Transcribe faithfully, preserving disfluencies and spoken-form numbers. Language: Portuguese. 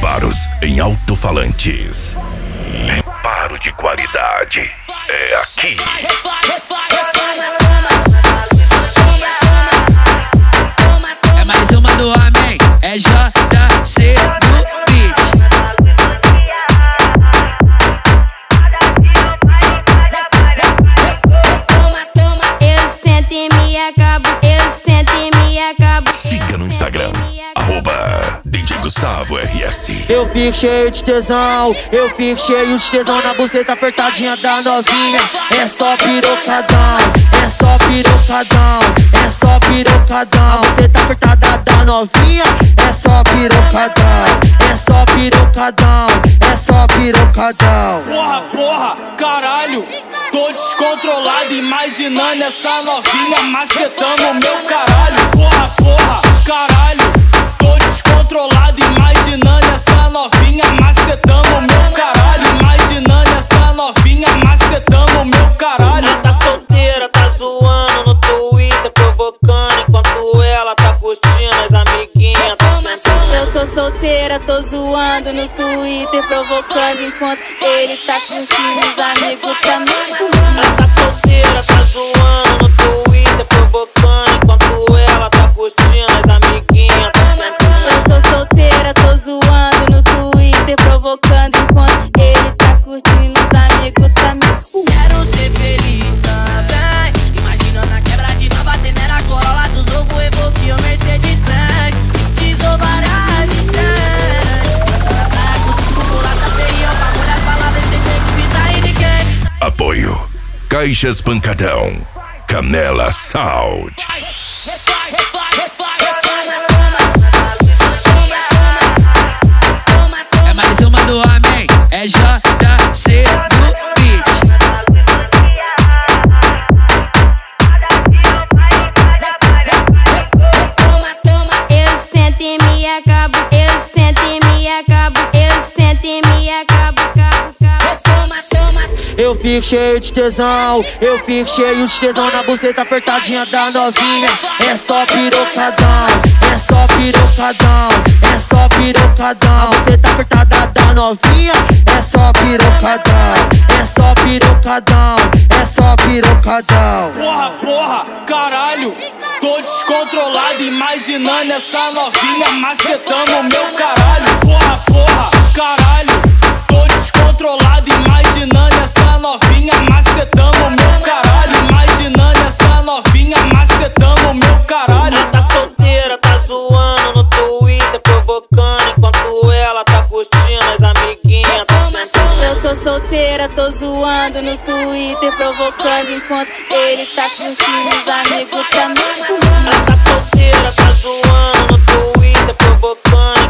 Reparos em alto-falantes. Reparo de qualidade é aqui. É mais uma do homem, é J C no beat. Eu sento e me acabo, eu sento e me acabo. Siga no Instagram, arroba D J Gustavo R S. Eu fico cheio de tesão, eu fico cheio de tesão na buceta apertadinha da novinha. É só pirocadão, é só pirocadão, é só pirocadão. A buceta apertada da novinha, é só pirocadão, é só pirocadão, é só pirocadão. Porra, porra, caralho, tô descontrolado imaginando essa novinha macetando o meu caralho. Porra, porra, caralho, tô descontrolado imaginando essa novinha macetando o meu caralho. Imaginando essa novinha macetando o meu caralho. Ela tá solteira, tá zoando no Twitter, provocando enquanto ela tá curtindo as amiguinhas, tá sentando. Eu tô solteira, tô zoando no Twitter, provocando enquanto ele tá curtindo, os amigos também. Ela tá solteira, tá zoando no Twitter, provocando enquanto ela tá curtindo as amiguinhas, tá sentando. Eu tô solteira, tô zoando no Twitter, provocando enquanto ele tá curtindo, os amigos também. Quero ser feliz também. Imaginando a quebra de nova, batendo na Corolla dos novo Evoque ou Mercedes Benz. Tesouro variado de cem. Passando a praia com cinco mulatas, feião pra mulher palavras sem ter que pisar em ninguém. Apoio Caixas Pancadão, Canela Sound. É mais uma do homem, é J C no beat. Eu sento e me acabo, eu sento e me acabo, eu sento e me acabo, cabo, cabo. Toma, toma. Eu fico cheio de tesão, eu fico cheio de tesão na buceta apertadinha da novinha. É só pirocadão, é só pirocadão, é só pirocadão. A buceta apertada da novinha, é só pirocadão, é só pirocadão, é só pirocadão. Porra, porra, caralho, tô descontrolado imaginando essa novinha macetando o meu caralho. Porra, porra, caralho, tô descontrolado imaginando essa novinha macetando o meu caralho. Imaginando essa novinha macetando o meu caralho. Ela tá solteira, tá zoando no Twitter, provocando enquanto ela tá curtindo as amiguinhas, tá sentando. Eu tô solteira, tô zoando no Twitter, provocando enquanto ele tá curtindo, os amigos também. Ela tá solteira, tá zoando no Twitter, provocando